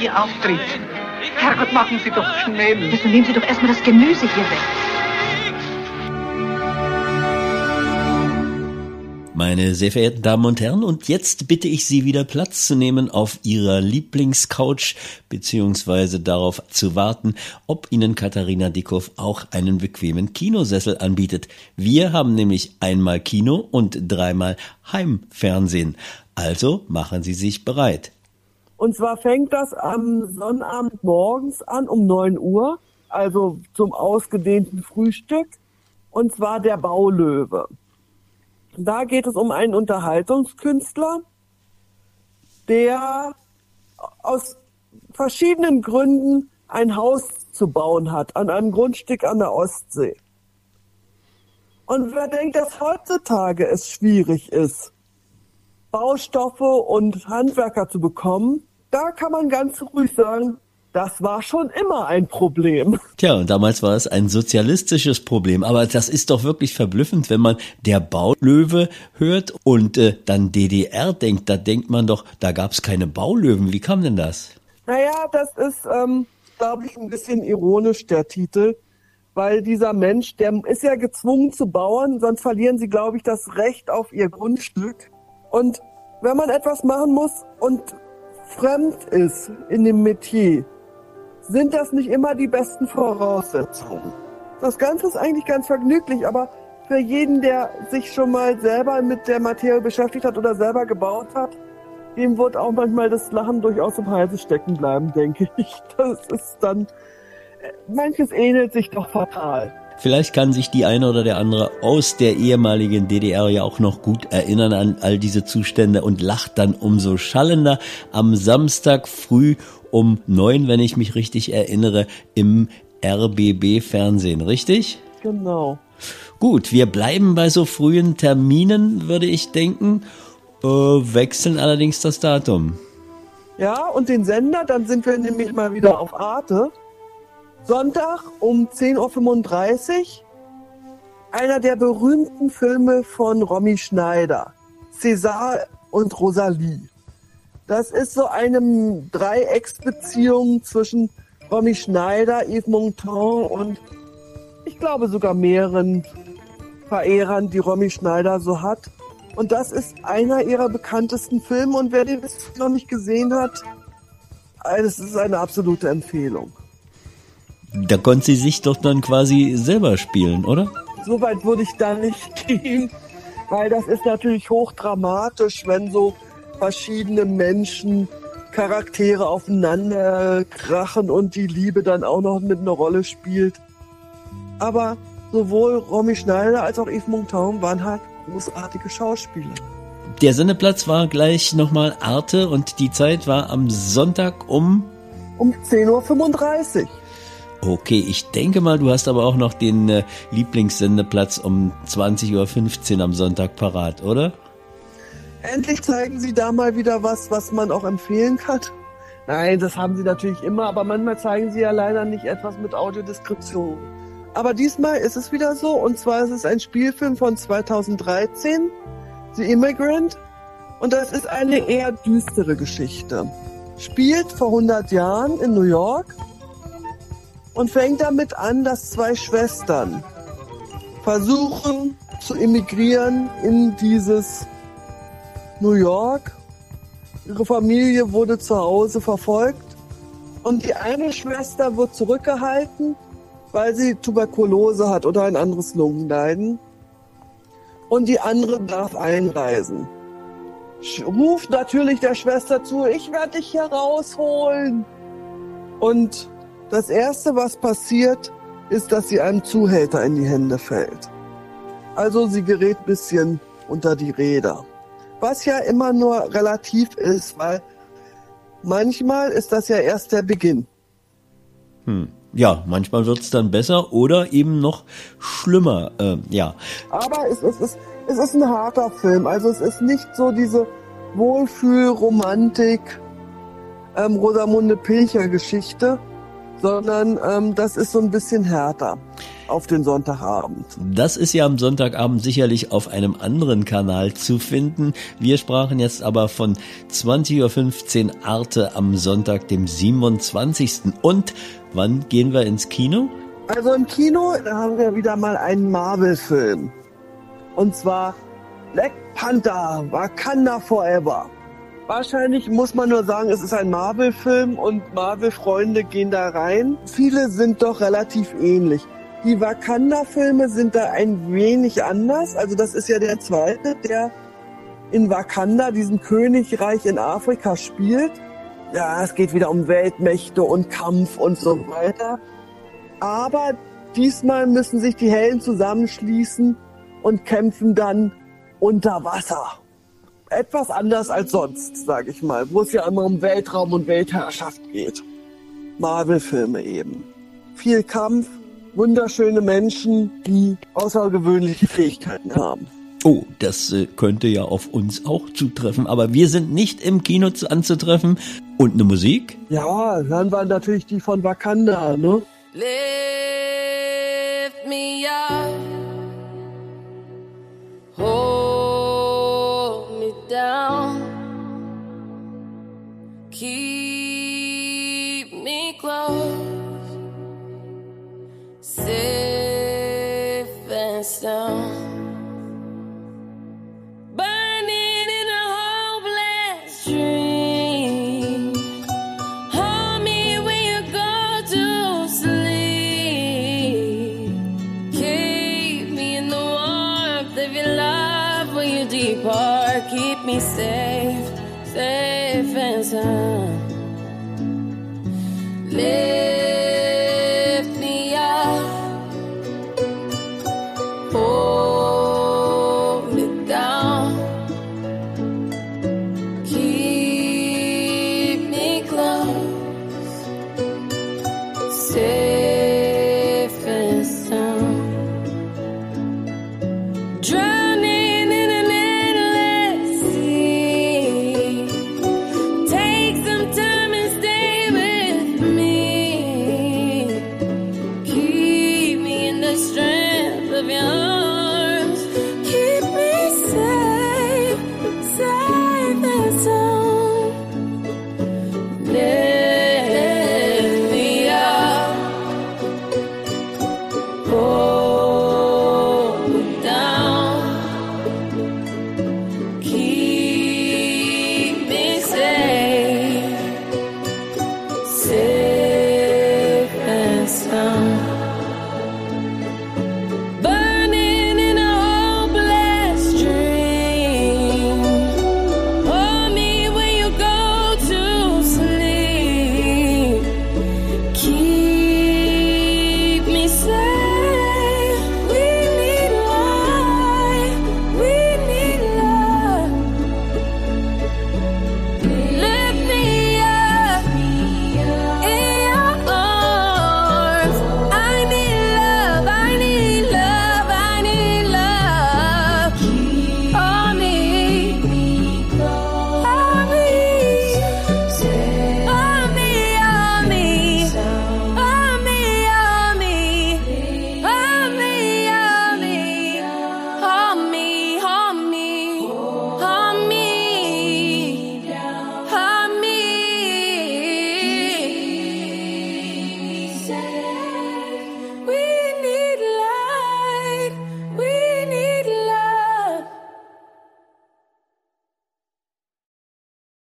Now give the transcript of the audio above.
Ihr Auftritt. Herrgott, machen Sie doch schnell. Also nehmen Sie doch erstmal das Gemüse hier weg. Meine sehr verehrten Damen und Herren, und jetzt bitte ich Sie wieder Platz zu nehmen auf Ihrer Lieblingscouch beziehungsweise darauf zu warten, ob Ihnen Katharina Dickhoff auch einen bequemen Kinosessel anbietet. Wir haben nämlich einmal Kino und dreimal Heimfernsehen. Also machen Sie sich bereit. Und zwar fängt das am Sonnabend morgens an um 9 Uhr, also zum ausgedehnten Frühstück, und zwar der Baulöwe. Da geht es um einen Unterhaltungskünstler, der aus verschiedenen Gründen ein Haus zu bauen hat, an einem Grundstück an der Ostsee. Und wer denkt, dass heutzutage es schwierig ist, Baustoffe und Handwerker zu bekommen, da kann man ganz ruhig sagen, das war schon immer ein Problem. Tja, und damals war es ein sozialistisches Problem. Aber das ist doch wirklich verblüffend, wenn man der Baulöwe hört und dann DDR denkt. Da denkt man doch, da gab es keine Baulöwen. Wie kam denn das? Naja, das ist, glaube ich, ein bisschen ironisch, der Titel. Weil dieser Mensch, der ist ja gezwungen zu bauen, sonst verlieren sie, glaube ich, das Recht auf ihr Grundstück. Und wenn man etwas machen muss und fremd ist in dem Metier, sind das nicht immer die besten Voraussetzungen. Das Ganze ist eigentlich ganz vergnüglich, aber für jeden, der sich schon mal selber mit der Materie beschäftigt hat oder selber gebaut hat, dem wird auch manchmal das Lachen durchaus im Halse stecken bleiben, denke ich. Das ist dann, manches ähnelt sich doch fatal. Vielleicht kann sich die eine oder der andere aus der ehemaligen DDR ja auch noch gut erinnern an all diese Zustände und lacht dann umso schallender am Samstag früh um 9, wenn ich mich richtig erinnere, im RBB-Fernsehen, richtig? Genau. Gut, wir bleiben bei so frühen Terminen, würde ich denken, wechseln allerdings das Datum. Ja, und den Sender, dann sind wir nämlich mal wieder auf Arte. Sonntag um 10.35 Uhr, einer der berühmten Filme von Romy Schneider, César und Rosalie. Das ist so eine Dreiecksbeziehung zwischen Romy Schneider, Yves Montand und ich glaube sogar mehreren Verehrern, die Romy Schneider so hat. Und das ist einer ihrer bekanntesten Filme und wer den noch nicht gesehen hat, das ist eine absolute Empfehlung. Da konnte sie sich doch dann quasi selber spielen, oder? So weit würde ich da nicht gehen, weil das ist natürlich hochdramatisch, wenn so verschiedene Menschen, Charaktere aufeinander krachen und die Liebe dann auch noch mit einer Rolle spielt. Aber sowohl Romy Schneider als auch Yves Montand waren halt großartige Schauspieler. Der Sendeplatz war gleich nochmal Arte und die Zeit war am Sonntag um 10.35 Uhr. Okay, ich denke mal, du hast aber auch noch den Lieblingssendeplatz um 20.15 Uhr am Sonntag parat, oder? Endlich zeigen sie da mal wieder was man auch empfehlen kann. Nein, das haben sie natürlich immer, aber manchmal zeigen sie ja leider nicht etwas mit Audiodeskription. Aber diesmal ist es wieder so, und zwar ist es ein Spielfilm von 2013, The Immigrant, und das ist eine eher düstere Geschichte. Spielt vor 100 Jahren in New York und fängt damit an, dass zwei Schwestern versuchen zu emigrieren in dieses New York. Ihre Familie wurde zu Hause verfolgt und die eine Schwester wird zurückgehalten, weil sie Tuberkulose hat oder ein anderes Lungenleiden. Und die andere darf einreisen. Ruft natürlich der Schwester zu, ich werde dich hier rausholen. Und das Erste, was passiert, ist, dass sie einem Zuhälter in die Hände fällt. Also sie gerät ein bisschen unter die Räder. Was ja immer nur relativ ist, weil manchmal ist das ja erst der Beginn. Ja, manchmal wird's dann besser oder eben noch schlimmer, ja. Aber es ist ein harter Film. Also es ist nicht so diese Wohlfühl-Romantik, Rosamunde Pilcher-Geschichte, sondern das ist so ein bisschen härter auf den Sonntagabend. Das ist ja am Sonntagabend sicherlich auf einem anderen Kanal zu finden. Wir sprachen jetzt aber von 20.15 Uhr Arte am Sonntag, dem 27. Und wann gehen wir ins Kino? Also im Kino, da haben wir wieder mal einen Marvel-Film. Und zwar Black Panther, Wakanda Forever. Wahrscheinlich muss man nur sagen, es ist ein Marvel-Film und Marvel-Freunde gehen da rein. Viele sind doch relativ ähnlich. Die Wakanda-Filme sind da ein wenig anders. Also das ist ja der zweite, der in Wakanda, diesem Königreich in Afrika, spielt. Ja, es geht wieder um Weltmächte und Kampf und so weiter. Aber diesmal müssen sich die Helden zusammenschließen und kämpfen dann unter Wasser. Etwas anders als sonst, sage ich mal, wo es ja immer um Weltraum und Weltherrschaft geht. Marvel-Filme eben. Viel Kampf, wunderschöne Menschen, die außergewöhnliche Fähigkeiten haben. Oh, das könnte ja auf uns auch zutreffen, aber wir sind nicht im Kino anzutreffen. Und eine Musik? Ja, dann war natürlich die von Wakanda, ne? Lift me up, hold me down, keep me close, safe and sound. Burning in a hopeless dream. Hold me when you go to sleep. Keep me in the warmth of your love when you depart. Keep me safe, safe and sound. Live